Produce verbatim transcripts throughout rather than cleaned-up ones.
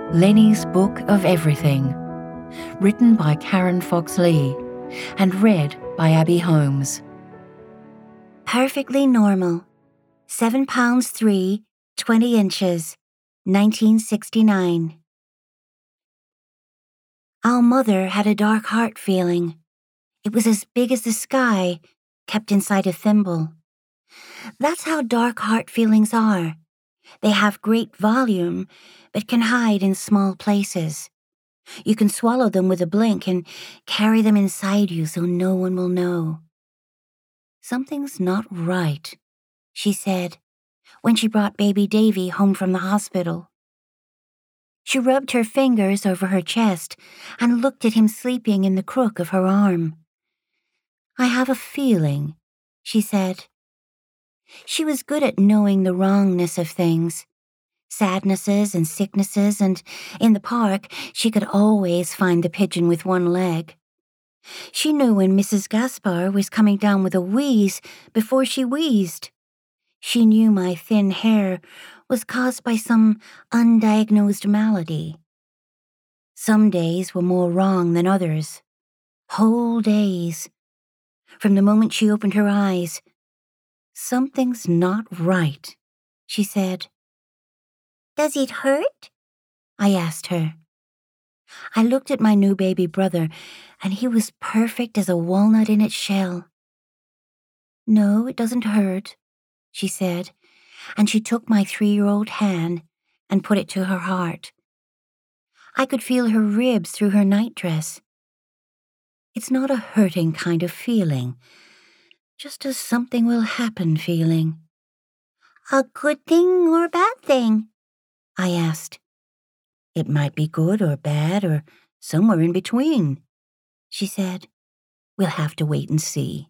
Lenny's Book of Everything, written by Karen Fox Lee and read by Abby Holmes. Perfectly normal. Seven pounds three, twenty inches, nineteen sixty-nine. Our mother had a dark heart feeling. It was as big as the sky, kept inside a thimble. That's how dark heart feelings are. They have great volume, but can hide in small places. You can swallow them with a blink and carry them inside you so no one will know. Something's not right, she said, when she brought baby Davy home from the hospital. She rubbed her fingers over her chest and looked at him sleeping in the crook of her arm. I have a feeling, she said. She was good at knowing the wrongness of things, sadnesses and sicknesses, and in the park she could always find the pigeon with one leg. She knew when Missus Gaspar was coming down with a wheeze before she wheezed. She knew my thin hair was caused by some undiagnosed malady. Some days were more wrong than others. Whole days. From the moment she opened her eyes, "Something's not right," she said. "Does it hurt?" I asked her. I looked at my new baby brother, and he was perfect as a walnut in its shell. "No, it doesn't hurt," she said, and she took my three-year-old hand and put it to her heart. I could feel her ribs through her nightdress. It's not a hurting kind of feeling, just a something will happen feeling. "A good thing or a bad thing?" I asked. "It might be good or bad or somewhere in between," she said. "We'll have to wait and see."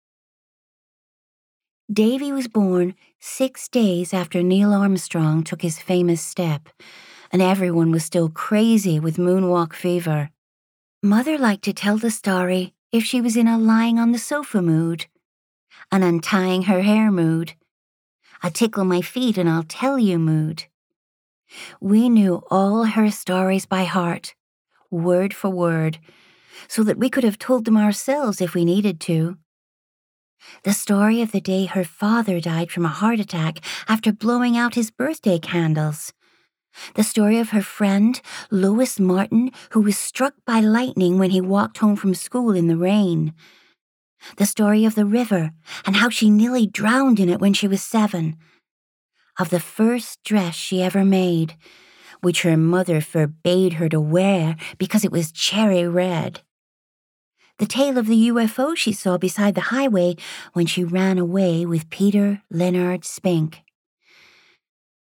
Davy was born six days after Neil Armstrong took his famous step, and everyone was still crazy with moonwalk fever. Mother liked to tell the story if she was in a lying on the sofa mood, an untying her hair mood, a tickle my feet and I'll tell you mood. We knew all her stories by heart, word for word, so that we could have told them ourselves if we needed to. The story of the day her father died from a heart attack after blowing out his birthday candles. The story of her friend, Lois Martin, who was struck by lightning when he walked home from school in the rain. The story of the river and how she nearly drowned in it when she was seven. Of the first dress she ever made, which her mother forbade her to wear because it was cherry red. The tale of the U F O she saw beside the highway when she ran away with Peter Leonard Spink.